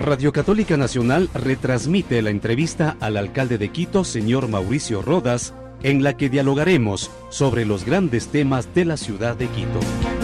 Radio Católica Nacional retransmite la entrevista al alcalde de Quito, señor Mauricio Rodas, en la que dialogaremos sobre los grandes temas de la ciudad de Quito.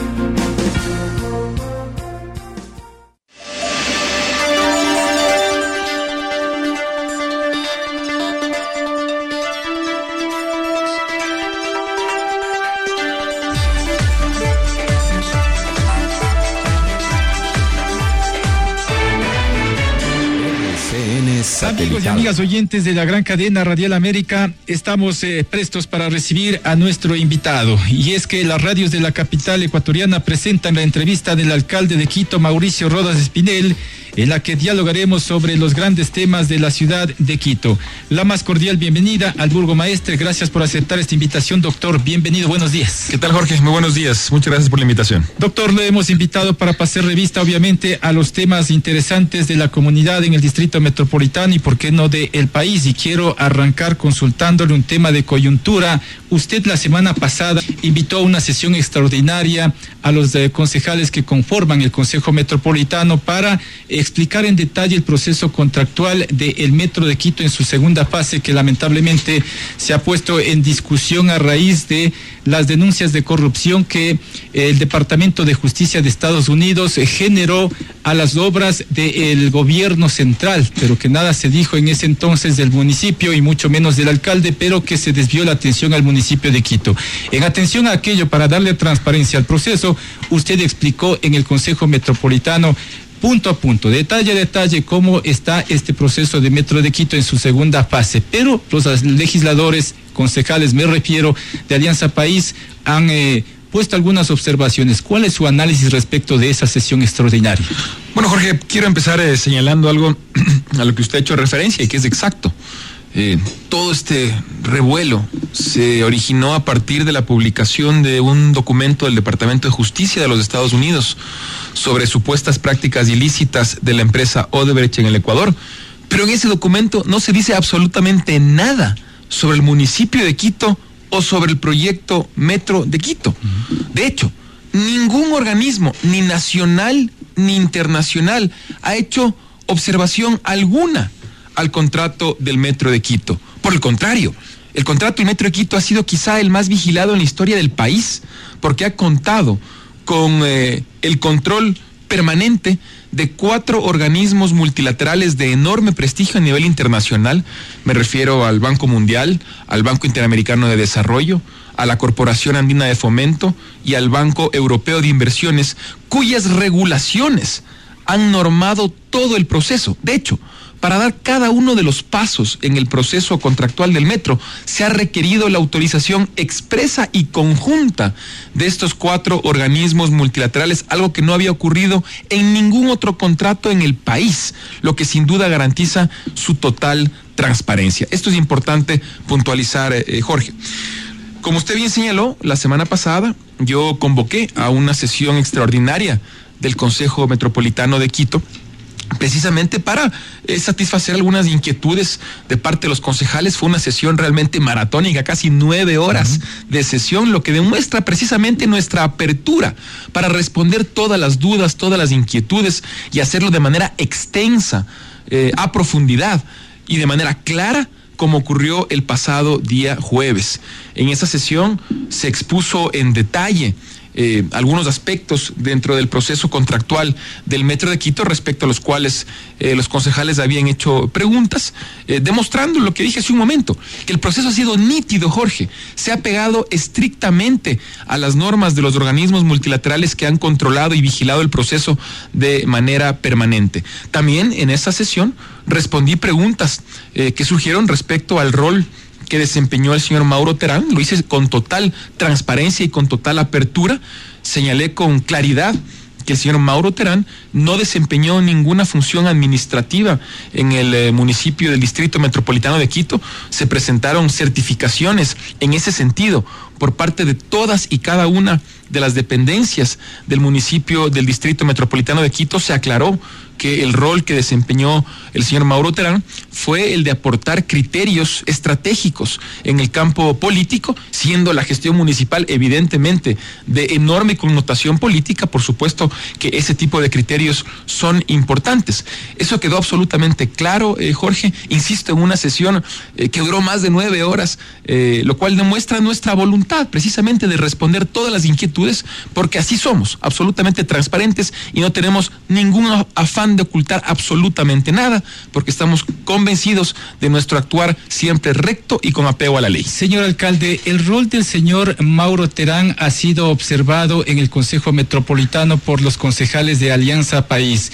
Amigos y amigas oyentes de la gran cadena Radial América, estamos prestos para recibir a nuestro invitado. Y es que las radios de la capital ecuatoriana presentan la entrevista del alcalde de Quito, Mauricio Rodas Espinel, en la que dialogaremos sobre los grandes temas de la ciudad de Quito. La más cordial bienvenida al burgomaestre. Gracias por aceptar esta invitación, doctor. Bienvenido, buenos días. ¿Qué tal, Jorge? Muy buenos días. Muchas gracias por la invitación. Doctor, lo hemos invitado para pasar revista, obviamente, a los temas interesantes de la comunidad en el distrito metropolitano y, por qué no, del país. Y quiero arrancar consultándole un tema de coyuntura. Usted la semana pasada invitó a una sesión extraordinaria a los concejales que conforman el Consejo Metropolitano para explicar en detalle el proceso contractual del Metro de Quito en su segunda fase, que lamentablemente se ha puesto en discusión a raíz de las denuncias de corrupción que el Departamento de Justicia de Estados Unidos generó a las obras del gobierno central, pero que nada se dijo en ese entonces del municipio y mucho menos del alcalde, pero que se desvió la atención al municipio de Quito. En atención a aquello, para darle transparencia al proceso, usted explicó en el Consejo Metropolitano punto a punto, detalle a detalle, cómo está este proceso de Metro de Quito en su segunda fase. Pero los legisladores, concejales, me refiero, de Alianza País, han puesto algunas observaciones. ¿Cuál es su análisis respecto de esa sesión extraordinaria? Bueno, Jorge, quiero empezar señalando algo a lo que usted ha hecho referencia y que es exacto. Todo este revuelo se originó a partir de la publicación de un documento del Departamento de Justicia de los Estados Unidos sobre supuestas prácticas ilícitas de la empresa Odebrecht en el Ecuador, pero en ese documento no se dice absolutamente nada sobre el municipio de Quito o sobre el proyecto Metro de Quito. De hecho, ningún organismo, ni nacional ni internacional, ha hecho observación alguna al contrato del Metro de Quito. Por el contrario, el contrato del Metro de Quito ha sido quizá el más vigilado en la historia del país, porque ha contado con el control permanente de 4 organismos multilaterales de enorme prestigio a nivel internacional. Me refiero al Banco Mundial, al Banco Interamericano de Desarrollo, a la Corporación Andina de Fomento y al Banco Europeo de Inversiones, cuyas regulaciones han normado todo el proceso. De hecho, para dar cada uno de los pasos en el proceso contractual del metro, se ha requerido la autorización expresa y conjunta de estos 4 organismos multilaterales, algo que no había ocurrido en ningún otro contrato en el país, lo que sin duda garantiza su total transparencia. Esto es importante puntualizar, Jorge. Como usted bien señaló, la semana pasada yo convoqué a una sesión extraordinaria del Consejo Metropolitano de Quito, precisamente para satisfacer algunas inquietudes de parte de los concejales. Fue una sesión realmente maratónica, casi 9 horas de sesión, lo que demuestra precisamente nuestra apertura para responder todas las dudas, todas las inquietudes y hacerlo de manera extensa, a profundidad y de manera clara, como ocurrió el pasado día jueves. En esa sesión se expuso en detalle algunos aspectos dentro del proceso contractual del Metro de Quito, respecto a los cuales los concejales habían hecho preguntas, demostrando lo que dije hace un momento, que el proceso ha sido nítido, Jorge. Se ha pegado estrictamente a las normas de los organismos multilaterales que han controlado y vigilado el proceso de manera permanente. También en esa sesión respondí preguntas que surgieron respecto al rol que desempeñó el señor Mauro Terán. Lo hice con total transparencia y con total apertura. Señalé con claridad que el señor Mauro Terán no desempeñó ninguna función administrativa en el municipio del Distrito Metropolitano de Quito. Se presentaron certificaciones en ese sentido por parte de todas y cada una de las dependencias del municipio del Distrito Metropolitano de Quito, se aclaró que el rol que desempeñó el señor Mauro Terán fue el de aportar criterios estratégicos en el campo político, siendo la gestión municipal evidentemente de enorme connotación política. Por supuesto que ese tipo de criterios son importantes. Eso quedó absolutamente claro, Jorge, insisto, en una sesión que duró más de 9 horas, lo cual demuestra nuestra voluntad precisamente de responder todas las inquietudes, porque así somos, absolutamente transparentes, y no tenemos ningún afán de ocultar absolutamente nada, porque estamos convencidos de nuestro actuar siempre recto y con apego a la ley. Señor alcalde, el rol del señor Mauro Terán ha sido observado en el Consejo Metropolitano por los concejales de Alianza País.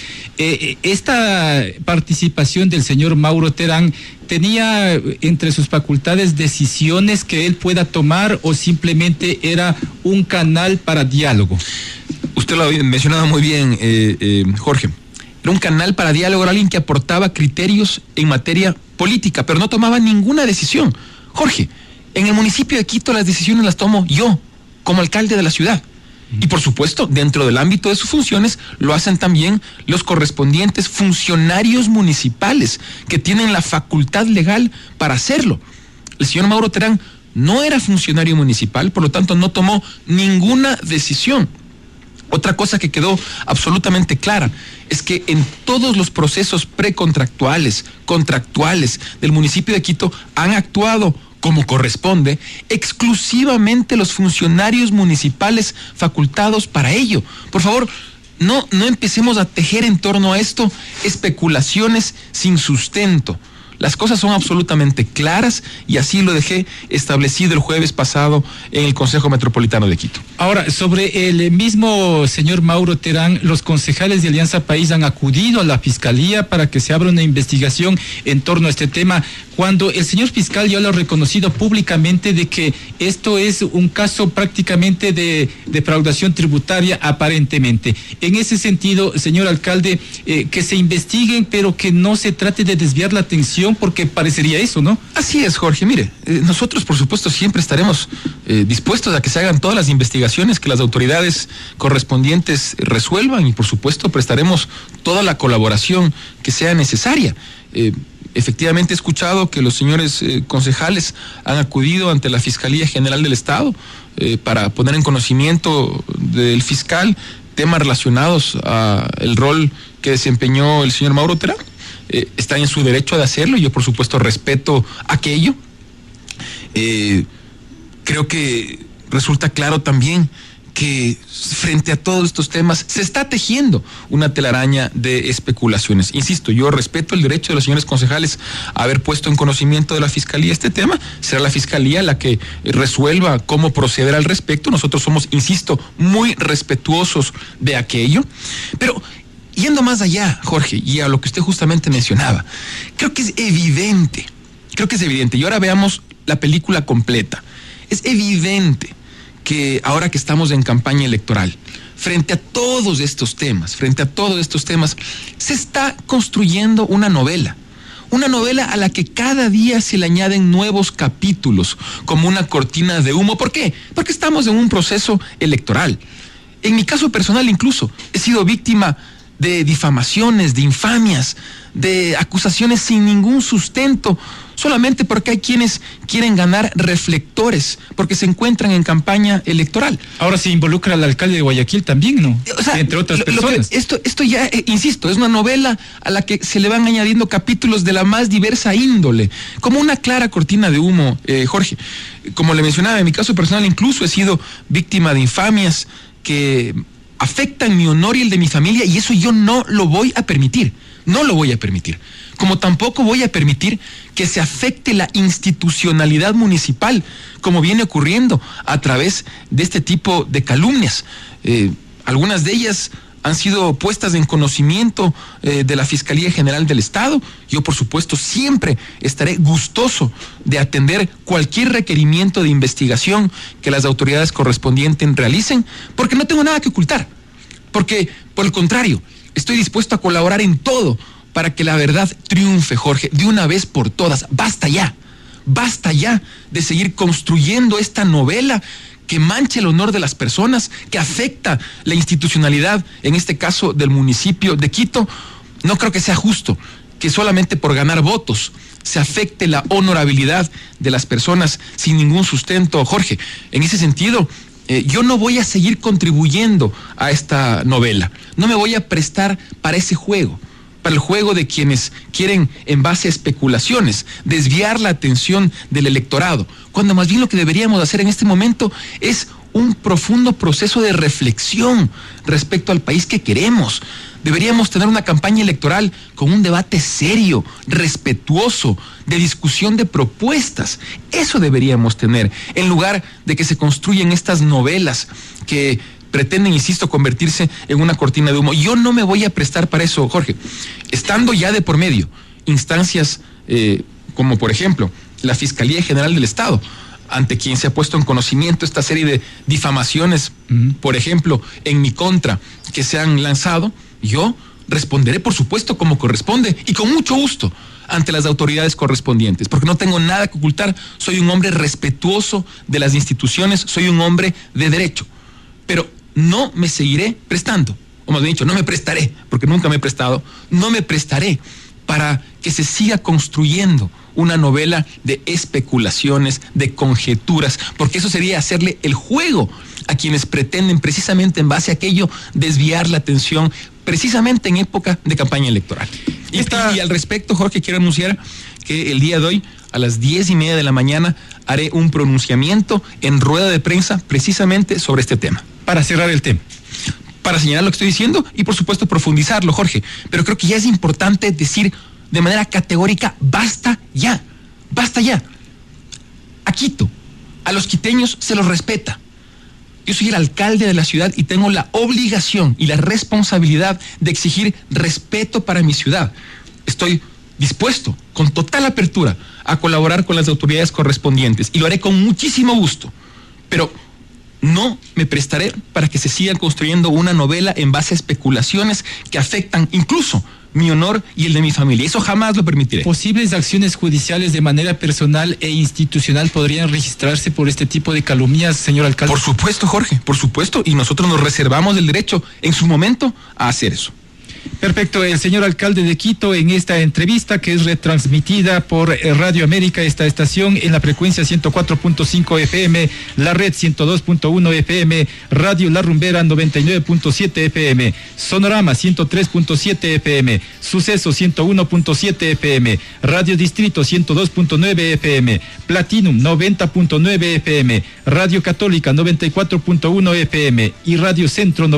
Esta participación del señor Mauro Terán ¿tenía entre sus facultades decisiones que él pueda tomar o simplemente era un canal para diálogo? Usted lo ha mencionado muy bien, Jorge. Era un canal para diálogo, era alguien que aportaba criterios en materia política, pero no tomaba ninguna decisión. Jorge, en el municipio de Quito las decisiones las tomo yo, como alcalde de la ciudad. Y por supuesto, dentro del ámbito de sus funciones, lo hacen también los correspondientes funcionarios municipales que tienen la facultad legal para hacerlo. El señor Mauro Terán no era funcionario municipal, por lo tanto no tomó ninguna decisión. Otra cosa que quedó absolutamente clara es que en todos los procesos precontractuales, contractuales del municipio de Quito han actuado como corresponde, exclusivamente los funcionarios municipales facultados para ello. Por favor, no empecemos a tejer en torno a esto especulaciones sin sustento. Las cosas son absolutamente claras y así lo dejé establecido el jueves pasado en el Consejo Metropolitano de Quito. Ahora, sobre el mismo señor Mauro Terán, los concejales de Alianza País han acudido a la Fiscalía para que se abra una investigación en torno a este tema, cuando el señor fiscal ya lo ha reconocido públicamente de que esto es un caso prácticamente de defraudación tributaria aparentemente. En ese sentido, señor alcalde, que se investiguen, pero que no se trate de desviar la atención, porque parecería eso, ¿no? Así es, Jorge. Mire, nosotros por supuesto siempre estaremos dispuestos a que se hagan todas las investigaciones que las autoridades correspondientes resuelvan, y por supuesto prestaremos toda la colaboración que sea necesaria. Efectivamente he escuchado que los señores concejales han acudido ante la Fiscalía General del Estado para poner en conocimiento del fiscal temas relacionados al rol que desempeñó el señor Mauro Terán. Está en su derecho de hacerlo y yo por supuesto respeto aquello. Creo que resulta claro también que frente a todos estos temas se está tejiendo una telaraña de especulaciones. Insisto, yo respeto el derecho de los señores concejales a haber puesto en conocimiento de la Fiscalía este tema. Será la Fiscalía la que resuelva cómo proceder al respecto. Nosotros somos, insisto, muy respetuosos de aquello. Pero yendo más allá, Jorge, y a lo que usted justamente mencionaba, creo que es evidente, y ahora veamos la película completa. Es evidente que ahora que estamos en campaña electoral, frente a todos estos temas, se está construyendo una novela a la que cada día se le añaden nuevos capítulos, como una cortina de humo. ¿Por qué? Porque estamos en un proceso electoral. En mi caso personal incluso, he sido víctima de difamaciones, de infamias, de acusaciones sin ningún sustento, solamente porque hay quienes quieren ganar reflectores, porque se encuentran en campaña electoral. Ahora se involucra al alcalde de Guayaquil también, ¿no? O sea, entre otras personas. Esto ya, insisto, es una novela a la que se le van añadiendo capítulos de la más diversa índole, como una clara cortina de humo, Jorge. Como le mencionaba, en mi caso personal incluso he sido víctima de infamias que afectan mi honor y el de mi familia, y eso yo no lo voy a permitir. No lo voy a permitir. Como tampoco voy a permitir que se afecte la institucionalidad municipal, como viene ocurriendo a través de este tipo de calumnias. Algunas de ellas han sido puestas en conocimiento de la Fiscalía General del Estado. Yo, por supuesto, siempre estaré gustoso de atender cualquier requerimiento de investigación que las autoridades correspondientes realicen, porque no tengo nada que ocultar. Porque, por el contrario, estoy dispuesto a colaborar en todo para que la verdad triunfe, Jorge, de una vez por todas. Basta ya. Basta ya de seguir construyendo esta novela que mancha el honor de las personas, que afecta la institucionalidad, en este caso del municipio de Quito. No creo que sea justo que solamente por ganar votos se afecte la honorabilidad de las personas sin ningún sustento, Jorge. En ese sentido, yo no voy a seguir contribuyendo a esta novela. No me voy a prestar para ese juego, para el juego de quienes quieren, en base a especulaciones, desviar la atención del electorado, cuando más bien lo que deberíamos hacer en este momento es un profundo proceso de reflexión respecto al país que queremos. Deberíamos tener una campaña electoral con un debate serio, respetuoso, de discusión de propuestas. Eso deberíamos tener, en lugar de que se construyen estas novelas que pretenden, insisto, convertirse en una cortina de humo. Yo no me voy a prestar para eso, Jorge. Estando ya de por medio instancias como, por ejemplo, la Fiscalía General del Estado, ante quien se ha puesto en conocimiento esta serie de difamaciones, por ejemplo, en mi contra, que se han lanzado, yo responderé, por supuesto, como corresponde y con mucho gusto ante las autoridades correspondientes, porque no tengo nada que ocultar. Soy un hombre respetuoso de las instituciones, soy un hombre de derecho, pero no me seguiré prestando, o más bien dicho, no me prestaré, porque nunca me he prestado, no me prestaré para que se siga construyendo una novela de especulaciones, de conjeturas, porque eso sería hacerle el juego a quienes pretenden, precisamente en base a aquello, desviar la atención, precisamente en época de campaña electoral. Y al respecto, Jorge, quiero anunciar que el día de hoy, a las 10:30 de la mañana, haré un pronunciamiento en rueda de prensa precisamente sobre este tema. Para cerrar el tema. Para señalar lo que estoy diciendo y, por supuesto, profundizarlo, Jorge. Pero creo que ya es importante decir de manera categórica, basta ya, basta ya. A Quito, a los quiteños se los respeta. Yo soy el alcalde de la ciudad y tengo la obligación y la responsabilidad de exigir respeto para mi ciudad. Estoy dispuesto, con total apertura, a colaborar con las autoridades correspondientes y lo haré con muchísimo gusto. Pero no me prestaré para que se siga construyendo una novela en base a especulaciones que afectan incluso mi honor y el de mi familia. Eso jamás lo permitiré. ¿Posibles acciones judiciales de manera personal e institucional podrían registrarse por este tipo de calumnias, señor alcalde? Por supuesto, Jorge, por supuesto, y nosotros nos reservamos el derecho en su momento a hacer eso. Perfecto, el señor alcalde de Quito en esta entrevista que es retransmitida por Radio América, esta estación en la frecuencia 104.5 FM, la red 102.1 FM, Radio La Rumbera 99.7 FM, Sonorama 103.7 FM, Suceso 101.7 FM, Radio Distrito 102.9 FM, Platinum 90.9 FM, Radio Católica 94.1 FM y Radio Centro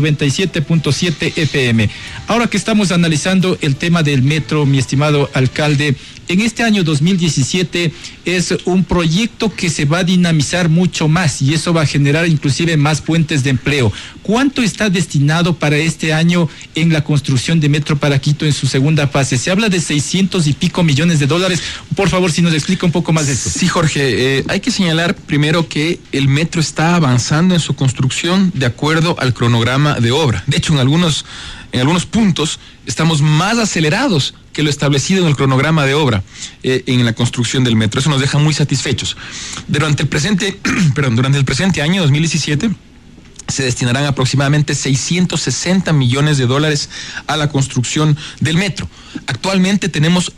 97.7 FM. Ahora que estamos analizando el tema del metro, mi estimado alcalde, en este año 2017 es un proyecto que se va a dinamizar mucho más y eso va a generar inclusive más fuentes de empleo. ¿Cuánto está destinado para este año en la construcción de Metro para Quito en su segunda fase? Se habla de 600 y pico millones de dólares. Por favor, si nos explica un poco más de esto. Sí, Jorge, hay que señalar primero que el metro está avanzando en su construcción de acuerdo al cronograma de obra. De hecho, en algunos puntos estamos más acelerados que lo establecido en el cronograma de obra en la construcción del metro. Eso nos deja muy satisfechos. Durante el presente año 2017 se destinarán aproximadamente 660 millones de dólares a la construcción del metro. Actualmente tenemos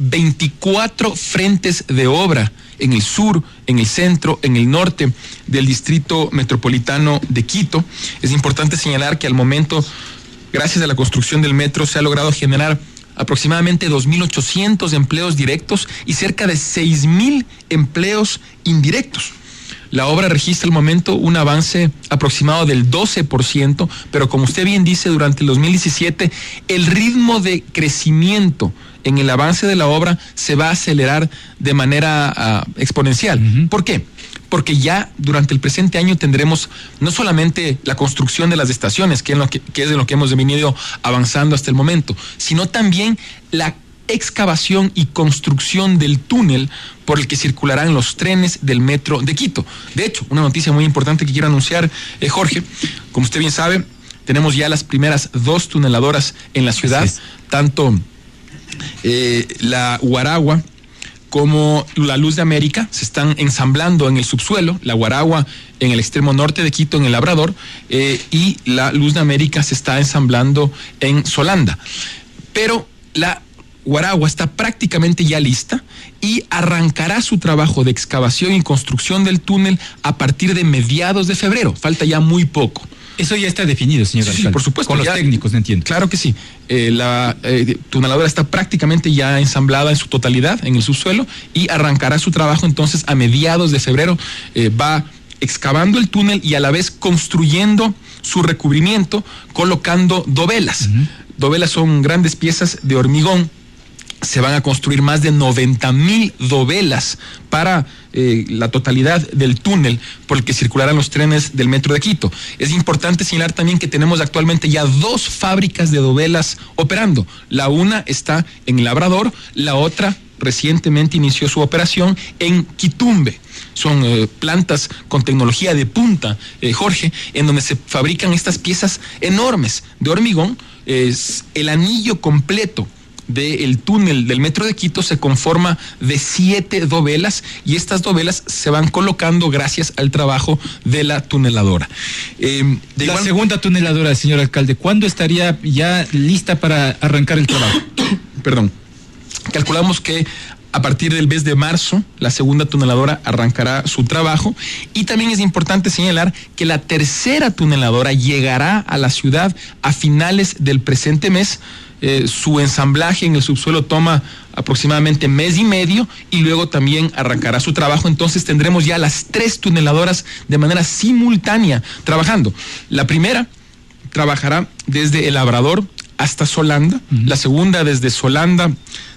24 frentes de obra en el sur, en el centro, en el norte del distrito metropolitano de Quito. Es importante señalar que al momento, gracias a la construcción del metro, se ha logrado generar aproximadamente 2.800 empleos directos y cerca de 6.000 empleos indirectos. La obra registra al momento un avance aproximado del 12%, pero como usted bien dice, durante el 2017 el ritmo de crecimiento en el avance de la obra se va a acelerar de manera exponencial. ¿Por qué? Porque ya durante el presente año tendremos no solamente la construcción de las estaciones, que es en lo que hemos venido avanzando hasta el momento, sino también la excavación y construcción del túnel por el que circularán los trenes del metro de Quito. De hecho, una noticia muy importante que quiero anunciar, Jorge, como usted bien sabe, tenemos ya las primeras 2 tuneladoras en la ciudad, tanto la Huaragua como la Luz de América se están ensamblando en el subsuelo, la Guaragua en el extremo norte de Quito, en el Labrador, y la Luz de América se está ensamblando en Solanda. Pero la Guaragua está prácticamente ya lista y arrancará su trabajo de excavación y construcción del túnel a partir de mediados de febrero. Falta ya muy poco. Eso ya está definido, señor alcalde. Sí, por supuesto. Con los técnicos, entiendo. Claro que sí. La tuneladora está prácticamente ya ensamblada en su totalidad en el subsuelo y arrancará su trabajo entonces a mediados de febrero. Va excavando el túnel y a la vez construyendo su recubrimiento, colocando dovelas. Dovelas son grandes piezas de hormigón. Se van a construir más de 90,000 dovelas para la totalidad del túnel por el que circularán los trenes del Metro de Quito. Es importante señalar también que tenemos actualmente ya 2 fábricas de dovelas operando. La una está en Labrador, la otra recientemente inició su operación en Quitumbe. Son plantas con tecnología de punta, Jorge, en donde se fabrican estas piezas enormes de hormigón. El anillo completo del túnel del Metro de Quito se conforma de 7 dovelas y estas dovelas se van colocando gracias al trabajo de la tuneladora. Segunda tuneladora, señor alcalde, ¿cuándo estaría ya lista para arrancar el trabajo? Perdón. Calculamos que a partir del mes de marzo, la segunda tuneladora arrancará su trabajo y también es importante señalar que la tercera tuneladora llegará a la ciudad a finales del presente mes. Su ensamblaje en el subsuelo toma aproximadamente mes y medio y luego también arrancará su trabajo. Entonces tendremos ya las 3 tuneladoras de manera simultánea trabajando. La primera trabajará desde el Labrador hasta Solanda, la segunda desde Solanda,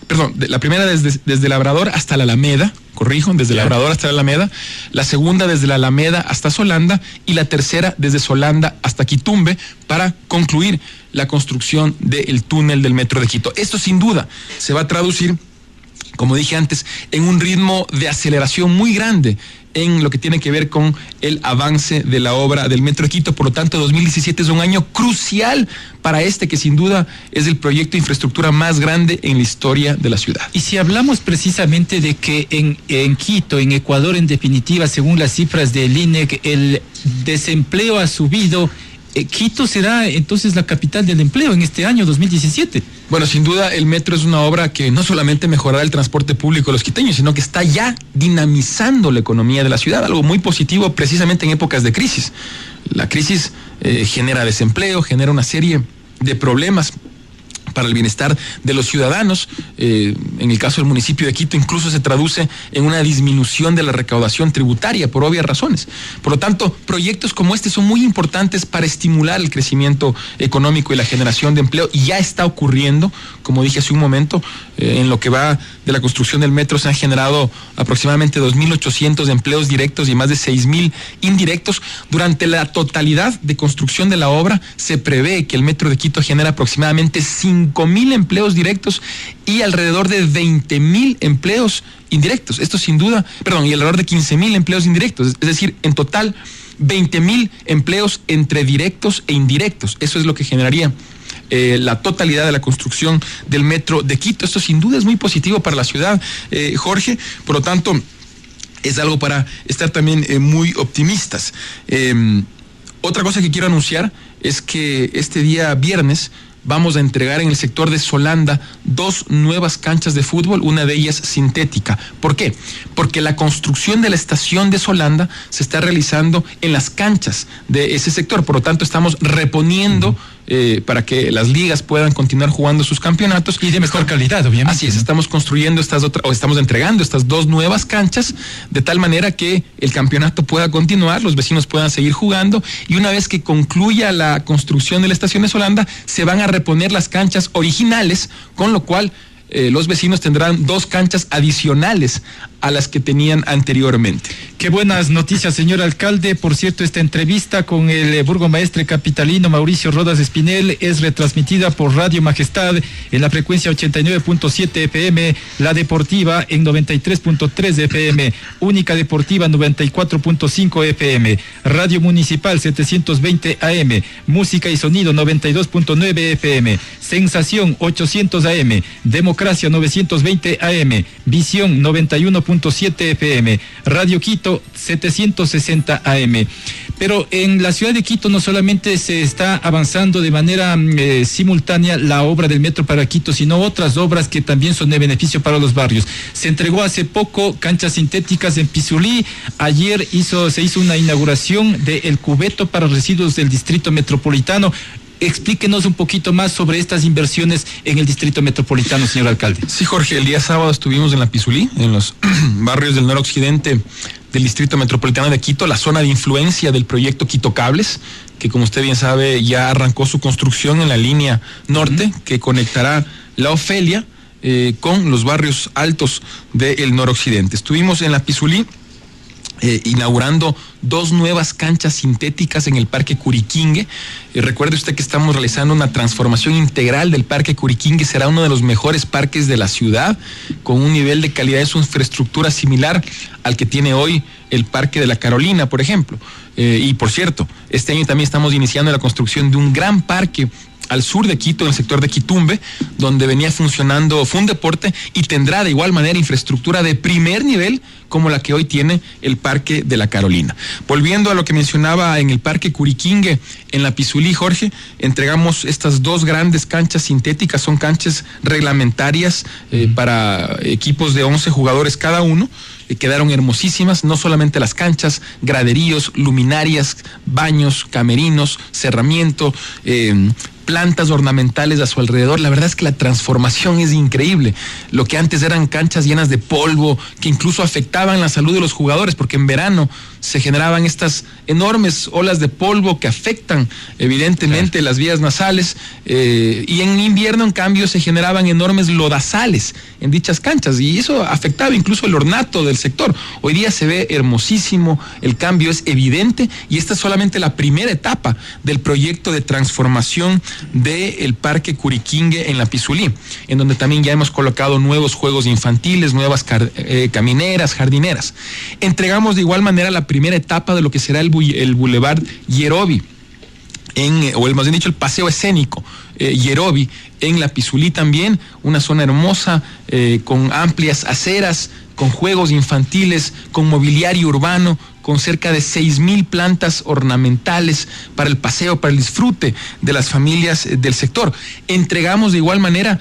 la primera desde Labrador hasta la Alameda, desde Labrador hasta la Alameda, la segunda desde la Alameda hasta Solanda y la tercera desde Solanda hasta Quitumbe para concluir la construcción del túnel del Metro de Quito. Esto sin duda se va a traducir, como dije antes, en un ritmo de aceleración muy grande en lo que tiene que ver con el avance de la obra del Metro de Quito. Por lo tanto, 2017 es un año crucial para que sin duda es el proyecto de infraestructura más grande en la historia de la ciudad. Y si hablamos precisamente de que en Quito, en Ecuador, en definitiva, según las cifras del INEC, el desempleo ha subido, Quito será entonces la capital del empleo en este año 2017. Bueno, sin duda el metro es una obra que no solamente mejorará el transporte público de los quiteños, sino que está ya dinamizando la economía de la ciudad, algo muy positivo precisamente en épocas de crisis. La crisis genera desempleo, genera una serie de problemas para el bienestar de los ciudadanos. En el caso del municipio de Quito incluso se traduce en una disminución de la recaudación tributaria por obvias razones. Por lo tanto, proyectos como este son muy importantes para estimular el crecimiento económico y la generación de empleo y ya está ocurriendo, como dije hace un momento, en lo que va de la construcción del metro se han generado aproximadamente 2.800 empleos directos y más de 6.000 indirectos. Durante la totalidad de construcción de la obra se prevé que el Metro de Quito genera aproximadamente 5.000 empleos directos y alrededor de 20.000 empleos indirectos. Esto sin duda, y alrededor de 15.000 empleos indirectos. Es decir, en total 20.000 empleos entre directos e indirectos. Eso es lo que generaría la totalidad de la construcción del Metro de Quito. Esto sin duda es muy positivo para la ciudad, Jorge. Por lo tanto, es algo para estar también muy optimistas. Otra cosa que quiero anunciar es que este día viernes vamos a entregar en el sector de Solanda 2 nuevas canchas de fútbol, una de ellas sintética. ¿Por qué? Porque la construcción de la estación de Solanda se está realizando en las canchas de ese sector. Por lo tanto, estamos reponiendo para que las ligas puedan continuar jugando sus campeonatos. Y de mejor calidad, obviamente. Así es, estamos construyendo estamos entregando estas 2 nuevas canchas de tal manera que el campeonato pueda continuar, los vecinos puedan seguir jugando y una vez que concluya la construcción de la estación de Solanda, se van a reponer las canchas originales, con lo cual los vecinos tendrán 2 canchas adicionales a las que tenían anteriormente. Qué buenas noticias, señor alcalde. Por cierto, esta entrevista con el burgomaestre capitalino Mauricio Rodas Espinel es retransmitida por Radio Majestad en la frecuencia 89.7 FM, La Deportiva en 93.3 FM, Única Deportiva 94.5 FM, Radio Municipal 720 AM, Música y Sonido 92.9 FM, Sensación 800 AM, Democracia Democracia 920 AM, Visión 91.7 FM, Radio Quito 760 AM. Pero en la ciudad de Quito no solamente se está avanzando de manera simultánea la obra del metro para Quito, sino otras obras que también son de beneficio para los barrios. Se entregó hace poco canchas sintéticas en Pizulí. Ayer se hizo una inauguración del cubeto para residuos del distrito metropolitano. Explíquenos un poquito más sobre estas inversiones en el distrito metropolitano, señor alcalde. Sí, Jorge, el día sábado estuvimos en la Pizulí, en los barrios del noroccidente del distrito metropolitano de Quito, la zona de influencia del proyecto Quito Cables, que como usted bien sabe ya arrancó su construcción en la línea norte, que conectará la Ofelia con los barrios altos del noroccidente. Estuvimos en la Pizulí inaugurando 2 nuevas canchas sintéticas en el Parque Curiquingue. Recuerde usted que estamos realizando una transformación integral del Parque Curiquingue. Será uno de los mejores parques de la ciudad, con un nivel de calidad de su infraestructura similar al que tiene hoy el Parque de la Carolina, por ejemplo. Y por cierto, este año también estamos iniciando la construcción de un gran parque al sur de Quito, en el sector de Quitumbe, donde venía funcionando Fundeporte, y tendrá de igual manera infraestructura de primer nivel como la que hoy tiene el Parque de la Carolina. Volviendo a lo que mencionaba en el Parque Curiquingue, en la Pizulí, Jorge, entregamos estas 2 grandes canchas sintéticas. Son canchas reglamentarias para equipos de 11 jugadores cada uno. Quedaron hermosísimas, no solamente las canchas, graderíos, luminarias, baños, camerinos, cerramiento, plantas ornamentales a su alrededor. La verdad es que la transformación es increíble. Lo que antes eran canchas llenas de polvo, que incluso afectaban la salud de los jugadores, porque en verano se generaban estas enormes olas de polvo que afectan evidentemente las vías nasales, y en invierno en cambio se generaban enormes lodazales en dichas canchas, y eso afectaba incluso el ornato del sector. Hoy día se ve hermosísimo, el cambio es evidente, y esta es solamente la primera etapa del proyecto de transformación del Parque Curiquingue en la Pizulí, en donde también ya hemos colocado nuevos juegos infantiles, nuevas camineras, jardineras. Entregamos de igual manera la primera etapa de lo que será el Boulevard Yerobi, más bien dicho, el paseo escénico Yerobi en la Pizulí también, una zona hermosa con amplias aceras, con juegos infantiles, con mobiliario urbano, con cerca de 6,000 plantas ornamentales para el paseo, para el disfrute de las familias del sector. Entregamos de igual manera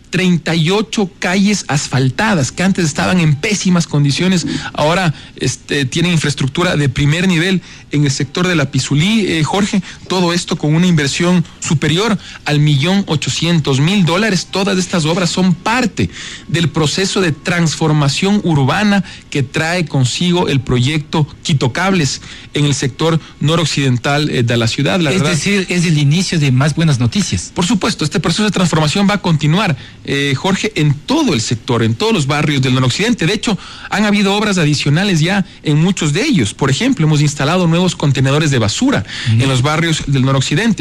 38 calles asfaltadas que antes estaban en pésimas condiciones, ahora tienen infraestructura de primer nivel en el sector de la Pizulí, Jorge. Todo esto con una inversión superior al $1.800.000. Todas estas obras son parte del proceso de transformación urbana que trae consigo el proyecto Quito Cables en el sector noroccidental de la ciudad. Es decir, es el inicio de más buenas noticias. Por supuesto, este proceso de transformación va a continuar, Jorge, en todo el sector, en todos los barrios del noroccidente. De hecho, han habido obras adicionales ya en muchos de ellos. Por ejemplo, hemos instalado nuevos contenedores de basura en los barrios del noroccidente.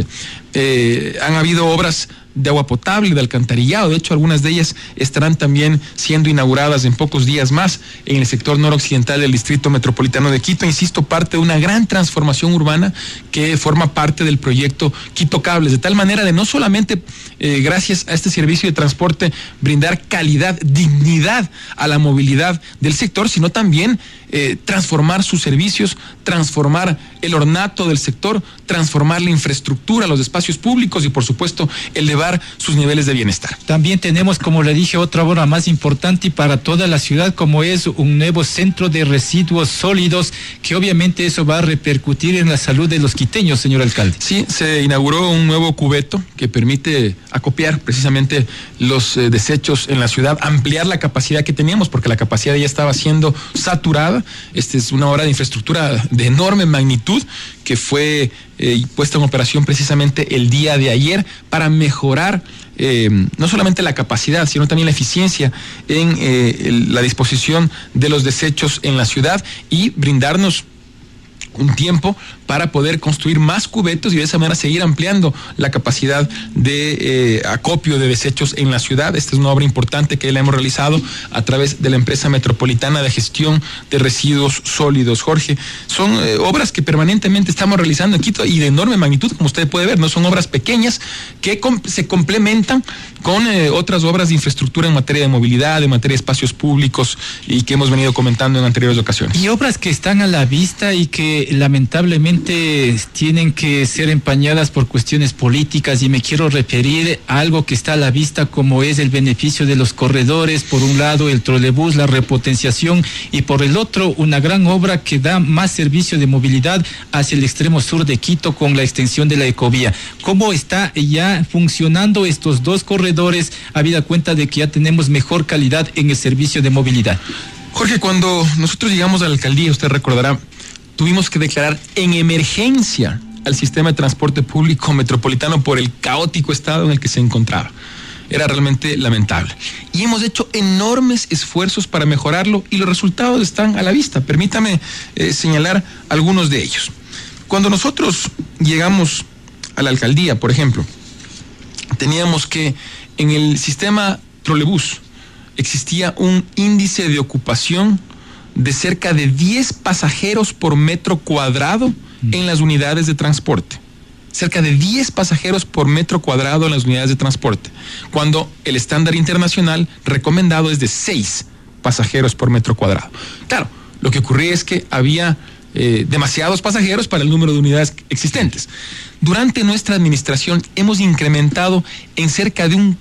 Han habido obras de agua potable, de alcantarillado. De hecho, algunas de ellas estarán también siendo inauguradas en pocos días más en el sector noroccidental del distrito metropolitano de Quito. Insisto, parte de una gran transformación urbana que forma parte del proyecto Quito Cables, de tal manera de no solamente gracias a este servicio de transporte brindar calidad, dignidad a la movilidad del sector, sino también transformar sus servicios, transformar el ornato del sector, transformar la infraestructura, los espacios públicos y por supuesto elevar sus niveles de bienestar. También tenemos, como le dije, otra obra más importante para toda la ciudad, como es un nuevo centro de residuos sólidos, que obviamente eso va a repercutir en la salud de los quiteños, señor alcalde. Sí, se inauguró un nuevo cubeto que permite acopiar precisamente los desechos en la ciudad, ampliar la capacidad que teníamos, porque la capacidad ya estaba siendo saturada. Esta es una obra de infraestructura de enorme magnitud que fue puesta en operación precisamente el día de ayer para mejorar no solamente la capacidad, sino también la eficiencia en la disposición de los desechos en la ciudad y brindarnos un tiempo para poder construir más cubetos y de esa manera seguir ampliando la capacidad de acopio de desechos en la ciudad. Esta es una obra importante que la hemos realizado a través de la empresa metropolitana de gestión de residuos sólidos. Jorge, son obras que permanentemente estamos realizando en Quito y de enorme magnitud, como usted puede ver. No son obras pequeñas que se complementan con otras obras de infraestructura en materia de movilidad, en materia de espacios públicos y que hemos venido comentando en anteriores ocasiones. Y obras que están a la vista y que lamentablemente tienen que ser empañadas por cuestiones políticas, y me quiero referir a algo que está a la vista, como es el beneficio de los corredores, por un lado el trolebús, la repotenciación, y por el otro una gran obra que da más servicio de movilidad hacia el extremo sur de Quito con la extensión de la ecovía. ¿Cómo está ya funcionando estos dos corredores, habida cuenta de que ya tenemos mejor calidad en el servicio de movilidad? Jorge, cuando nosotros llegamos a la alcaldía, usted recordará, tuvimos que declarar en emergencia al sistema de transporte público metropolitano por el caótico estado en el que se encontraba. Era realmente lamentable. Y hemos hecho enormes esfuerzos para mejorarlo y los resultados están a la vista. Permítame señalar algunos de ellos. Cuando nosotros llegamos a la alcaldía, por ejemplo, teníamos que en el sistema trolebús existía un índice de ocupación de cerca de 10 pasajeros por metro cuadrado en las unidades de transporte. Cerca de 10 pasajeros por metro cuadrado en las unidades de transporte, cuando el estándar internacional recomendado es de 6 pasajeros por metro cuadrado. Claro, lo que ocurría es que había demasiados pasajeros para el número de unidades existentes. Durante nuestra administración hemos incrementado en cerca de un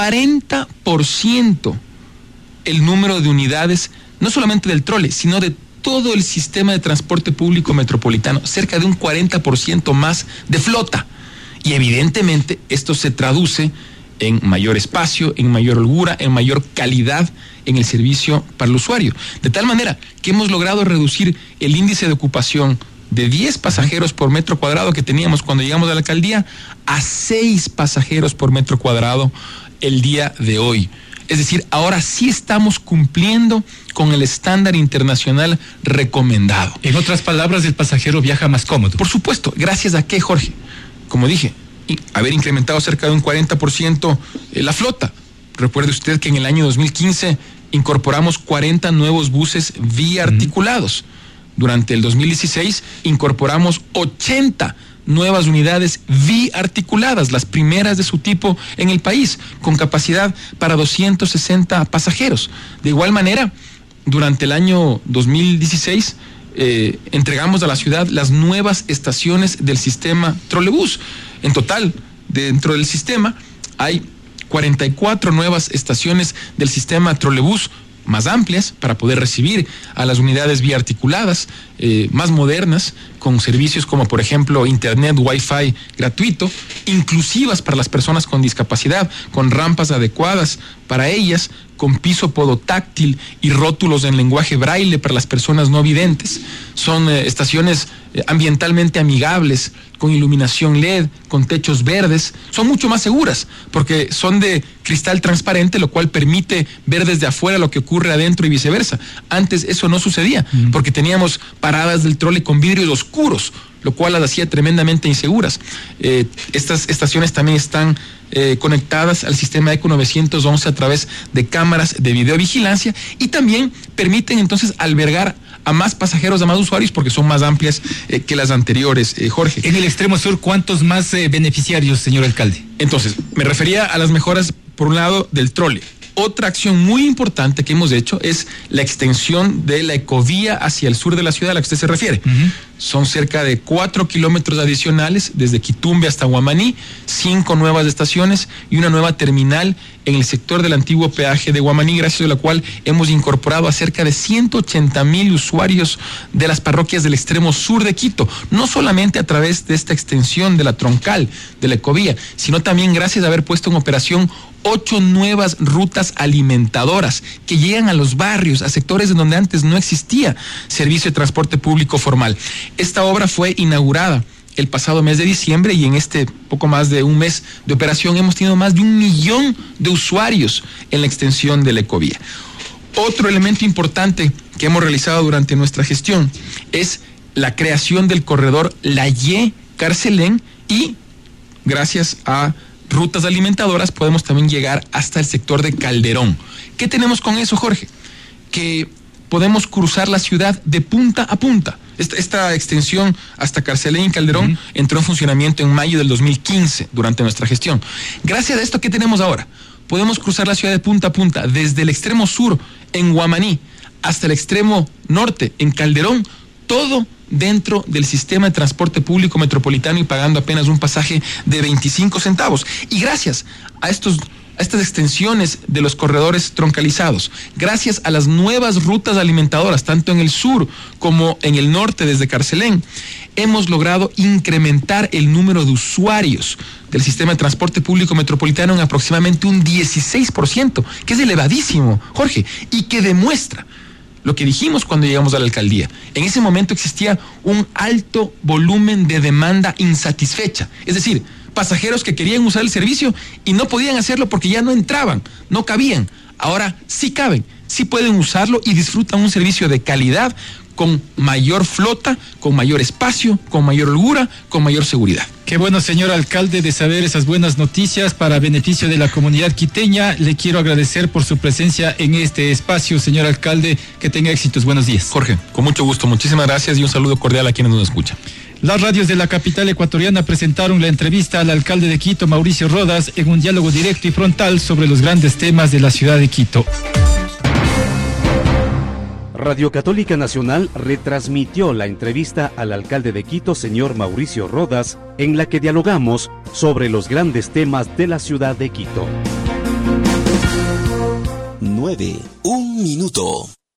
40% el número de unidades, no solamente del trole, sino de todo el sistema de transporte público metropolitano, cerca de un 40% más de flota. Y evidentemente esto se traduce en mayor espacio, en mayor holgura, en mayor calidad en el servicio para el usuario. De tal manera que hemos logrado reducir el índice de ocupación de 10 pasajeros por metro cuadrado que teníamos cuando llegamos a la alcaldía a 6 pasajeros por metro cuadrado el día de hoy. Es decir, ahora sí estamos cumpliendo con el estándar internacional recomendado. En otras palabras, el pasajero viaja más cómodo. Por supuesto. ¿Gracias a qué, Jorge? Como dije, haber incrementado cerca de un 40% la flota. Recuerde usted que en el año 2015 incorporamos 40 nuevos buses biarticulados. Durante el 2016 incorporamos 80 nuevas unidades biarticuladas, las primeras de su tipo en el país, con capacidad para 260 pasajeros. De igual manera, durante el año 2016 entregamos a la ciudad las nuevas estaciones del sistema trolebús. En total, dentro del sistema hay 44 nuevas estaciones del sistema trolebús, más amplias para poder recibir a las unidades biarticuladas, más modernas, con servicios como por ejemplo internet, wifi gratuito, inclusivas para las personas con discapacidad, con rampas adecuadas para ellas, con piso podotáctil y rótulos en lenguaje braille para las personas no videntes. Son estaciones ambientalmente amigables, con iluminación LED, con techos verdes. Son mucho más seguras porque son de cristal transparente, lo cual permite ver desde afuera lo que ocurre adentro y viceversa. Antes eso no sucedía porque teníamos paradas del trole con vidrios oscuros, lo cual las hacía tremendamente inseguras. Estas estaciones también están conectadas al sistema ECO 911 a través de cámaras de videovigilancia y también permiten entonces albergar a más pasajeros, a más usuarios, porque son más amplias que las anteriores, Jorge. En el extremo sur, ¿cuántos más beneficiarios, señor alcalde? Entonces, me refería a las mejoras, por un lado, del trole. Otra acción muy importante que hemos hecho es la extensión de la ecovía hacia el sur de la ciudad a la que usted se refiere. Son cerca de 4 kilómetros adicionales desde Quitumbe hasta Guamaní, 5 nuevas estaciones y una nueva terminal en el sector del antiguo peaje de Guamaní, gracias a la cual hemos incorporado a cerca de 180,000 usuarios de las parroquias del extremo sur de Quito, no solamente a través de esta extensión de la troncal de la ecovía, sino también gracias a haber puesto en operación 8 nuevas rutas alimentadoras que llegan a los barrios, a sectores en donde antes no existía servicio de transporte público formal. Esta obra fue inaugurada el pasado mes de diciembre y en este poco más de un mes de operación hemos tenido más de 1 millón de usuarios en la extensión de la ecovía. Otro elemento importante que hemos realizado durante nuestra gestión es la creación del corredor La Y-Carcelén y gracias a rutas alimentadoras podemos también llegar hasta el sector de Calderón. ¿Qué tenemos con eso, Jorge? Que podemos cruzar la ciudad de punta a punta. Esta extensión hasta Carcelén y Calderón entró en funcionamiento en mayo del 2015 durante nuestra gestión. Gracias a esto, ¿qué tenemos ahora? podemos cruzar la ciudad de punta a punta, desde el extremo sur, en Guamaní, hasta el extremo norte, en Calderón, todo dentro del sistema de transporte público metropolitano y pagando apenas un pasaje de 25 centavos. Y gracias a estas extensiones de los corredores troncalizados, gracias a las nuevas rutas alimentadoras, tanto en el sur como en el norte desde Carcelén, hemos logrado incrementar el número de usuarios del sistema de transporte público metropolitano en aproximadamente un 16%, que es elevadísimo, Jorge, y que demuestra lo que dijimos cuando llegamos a la alcaldía. En ese momento existía un alto volumen de demanda insatisfecha, es decir, pasajeros que querían usar el servicio y no podían hacerlo porque ya no entraban, no cabían. Ahora sí caben, sí pueden usarlo y disfrutan un servicio de calidad, con mayor flota, con mayor espacio, con mayor holgura, con mayor seguridad. Qué bueno, señor alcalde, de saber esas buenas noticias para beneficio de la comunidad quiteña. Le quiero agradecer por su presencia en este espacio, señor alcalde. Que tenga éxitos. Buenos días. Jorge, con mucho gusto. Muchísimas gracias y un saludo cordial a quienes nos escuchan. Las radios de la capital ecuatoriana presentaron la entrevista al alcalde de Quito, Mauricio Rodas, en un diálogo directo y frontal sobre los grandes temas de la ciudad de Quito. Radio Católica Nacional retransmitió la entrevista al alcalde de Quito, señor Mauricio Rodas, en la que dialogamos sobre los grandes temas de la ciudad de Quito. 9:01.